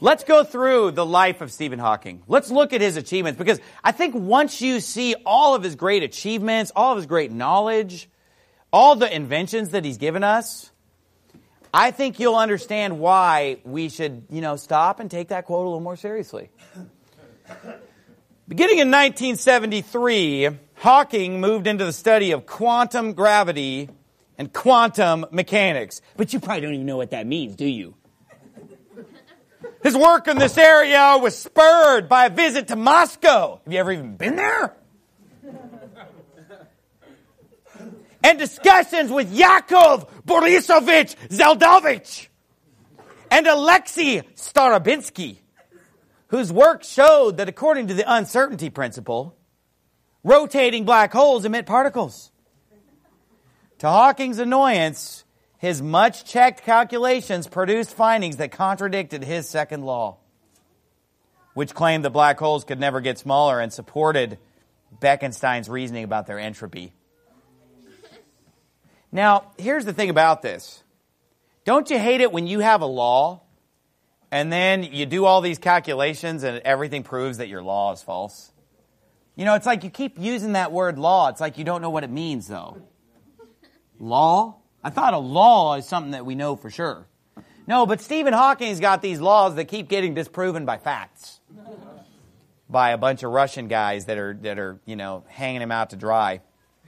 Let's go through the life of Stephen Hawking. Let's look at his achievements, because I think once you see all of his great achievements, all of his great knowledge, all the inventions that he's given us, I think you'll understand why we should, stop and take that quote a little more seriously. Beginning in 1973, Hawking moved into the study of quantum gravity and quantum mechanics. But you probably don't even know what that means, do you? His work in this area was spurred by a visit to Moscow. Have you ever even been there? And discussions with Yakov Borisovich Zeldovich and Alexei Starobinsky, whose work showed that according to the uncertainty principle, rotating black holes emit particles. To Hawking's annoyance, his much-checked calculations produced findings that contradicted his second law, which claimed that black holes could never get smaller and supported Bekenstein's reasoning about their entropy. Now, here's the thing about this. Don't you hate it when you have a law and then you do all these calculations and everything proves that your law is false? It's like you keep using that word law. It's like you don't know what it means, though. Law? I thought a law is something that we know for sure. No, but Stephen Hawking's got these laws that keep getting disproven by facts. By a bunch of Russian guys that are hanging him out to dry.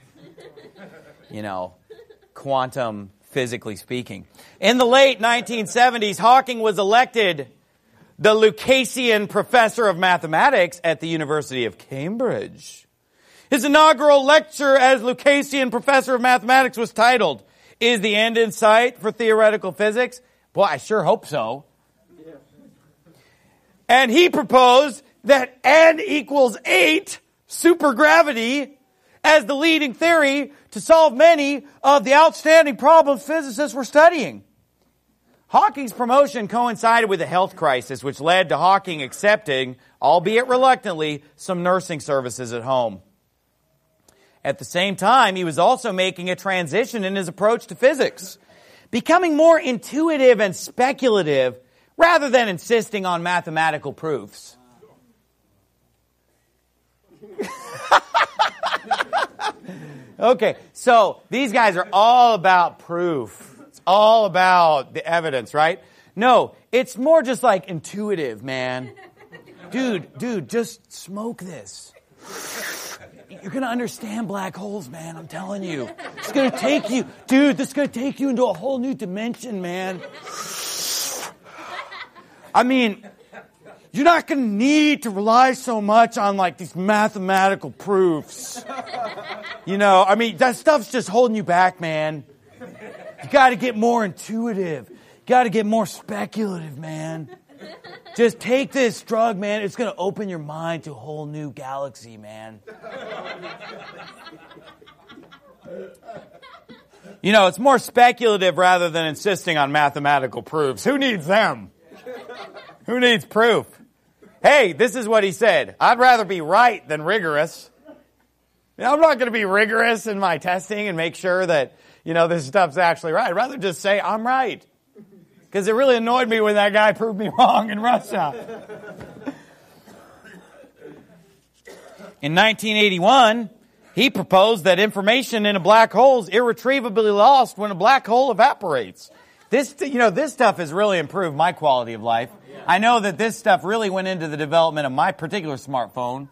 Quantum physically speaking. In the late 1970s, Hawking was elected the Lucasian Professor of Mathematics at the University of Cambridge. His inaugural lecture as Lucasian Professor of Mathematics was titled, "Is the End in Sight for Theoretical Physics?" Boy, I sure hope so. Yeah. And he proposed that N equals 8 supergravity as the leading theory to solve many of the outstanding problems physicists were studying. Hawking's promotion coincided with a health crisis, which led to Hawking accepting, albeit reluctantly, some nursing services at home. At the same time, he was also making a transition in his approach to physics, becoming more intuitive and speculative rather than insisting on mathematical proofs. Okay, so these guys are all about proof. It's all about the evidence, right? No, it's more just like intuitive, man. Dude, just smoke this. You're going to understand black holes, man, I'm telling you. It's going to take you, this is going to take you into a whole new dimension, man. I mean, you're not going to need to rely so much on like these mathematical proofs. That stuff's just holding you back, man. You got to get more intuitive. You got to get more speculative, man. Just take this drug, man. It's going to open your mind to a whole new galaxy, man. It's more speculative rather than insisting on mathematical proofs. Who needs them? Who needs proof? Hey, this is what he said. I'd rather be right than rigorous. I'm not going to be rigorous in my testing and make sure that, this stuff's actually right. I'd rather just say I'm right. Because it really annoyed me when that guy proved me wrong in Russia. In 1981, he proposed that information in a black hole is irretrievably lost when a black hole evaporates. This stuff has really improved my quality of life. I know that this stuff really went into the development of my particular smartphone.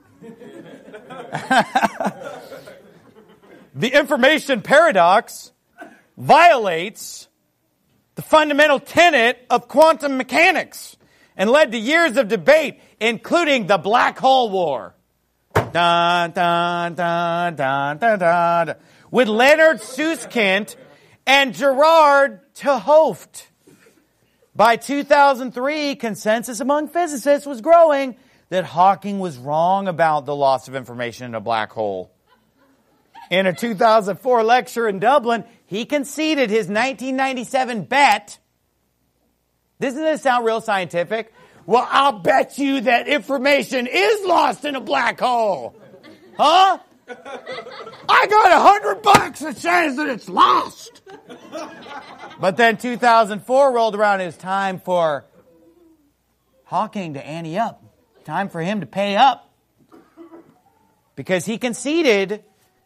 The information paradox violates the fundamental tenet of quantum mechanics and led to years of debate, including the Black Hole War. Dun, dun, dun, dun, dun, dun, with Leonard Susskind and Gerard 't Hooft. By 2003, consensus among physicists was growing that Hawking was wrong about the loss of information in a black hole. In a 2004 lecture in Dublin, he conceded his 1997 bet. Doesn't this sound real scientific? Well, I'll bet you that information is lost in a black hole. Huh? I got $100 that says that it's lost. But then 2004 rolled around. It was time for Hawking to ante up. Time for him to pay up. Because he conceded,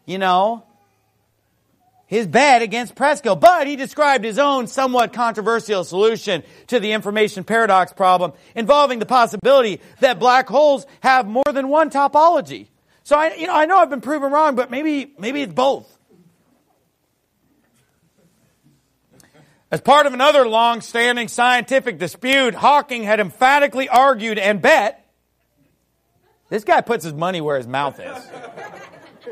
his bet against Preskill. But he described his own somewhat controversial solution to the information paradox problem involving the possibility that black holes have more than one topology. So I know I've been proven wrong, but maybe it's both. As part of another long-standing scientific dispute, Hawking had emphatically argued and bet. This guy puts his money where his mouth is.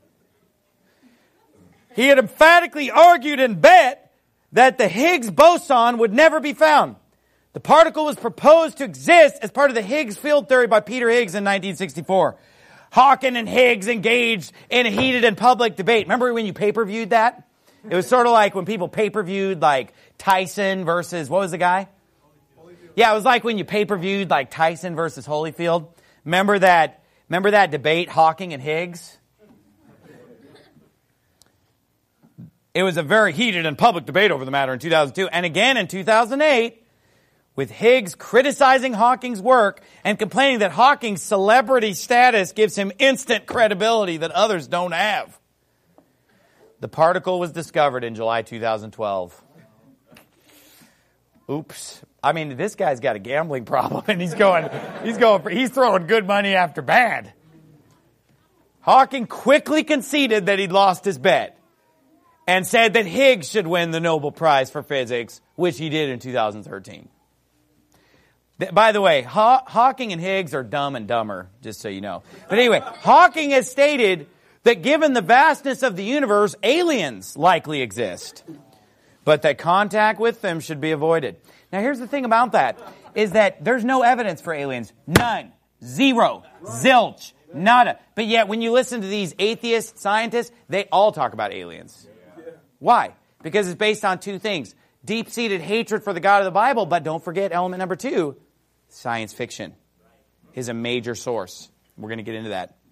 He had emphatically argued and bet that the Higgs boson would never be found. The particle was proposed to exist as part of the Higgs field theory by Peter Higgs in 1964. Hawking and Higgs engaged in a heated and public debate. Remember when you pay-per-viewed that? It was sort of like when people pay-per-viewed like Tyson versus, what was the guy? Holyfield. Yeah, it was like when you pay-per-viewed like Tyson versus Holyfield. Remember that debate, Hawking and Higgs? It was a very heated and public debate over the matter in 2002 and again in 2008 with Higgs criticizing Hawking's work and complaining that Hawking's celebrity status gives him instant credibility that others don't have. The particle was discovered in July 2012. Oops. I mean, this guy's got a gambling problem and he's throwing good money after bad. Hawking quickly conceded that he'd lost his bet and said that Higgs should win the Nobel Prize for Physics, which he did in 2013. By the way, Hawking and Higgs are dumb and dumber, just so you know. But anyway, Hawking has stated that given the vastness of the universe, aliens likely exist, but that contact with them should be avoided. Now here's the thing about that, is that there's no evidence for aliens. None. Zero. Zilch. Nada. But yet when you listen to these atheist scientists, they all talk about aliens. Why? Because it's based on two things. Deep-seated hatred for the God of the Bible, but don't forget element number 2, science fiction is a major source. We're going to get into that.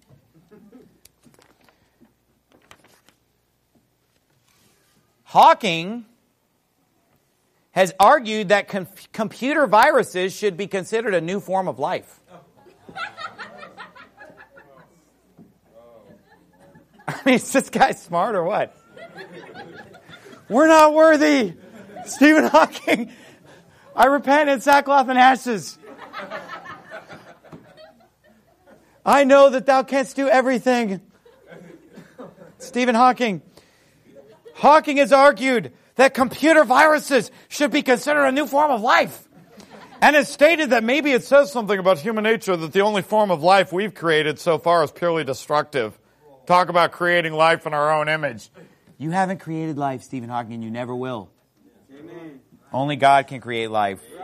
Hawking has argued that computer viruses should be considered a new form of life. I mean, is this guy smart or what? We're not worthy. Stephen Hawking, I repent in sackcloth and ashes. I know that thou canst do everything. Stephen Hawking. Hawking has argued that computer viruses should be considered a new form of life. And has stated that maybe it says something about human nature that the only form of life we've created so far is purely destructive. Talk about creating life in our own image. You haven't created life, Stephen Hawking, and you never will. Amen. Only God can create life.